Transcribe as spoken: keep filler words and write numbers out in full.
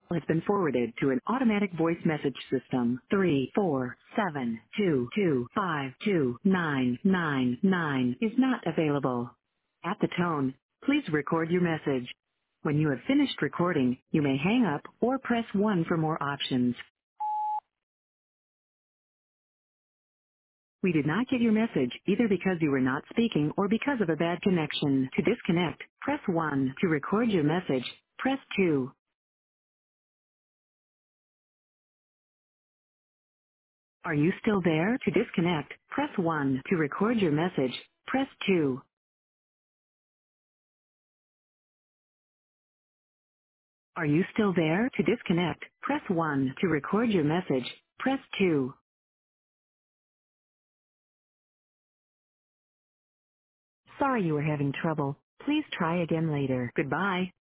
has been forwarded to an automatic voice message system. Three four seven two two five two nine nine nine is not available. At the tone, please record your message. When you have finished recording, you may hang up or press one for more options. We did not get your message either because you were not speaking or because of a bad connection. To disconnect, press one. To record your message, press two. Are you still there? To disconnect, press one. To record your message, press two. Are you still there? To disconnect, press one. To record your message, press two. Sorry you were having trouble. Please try again later. Goodbye.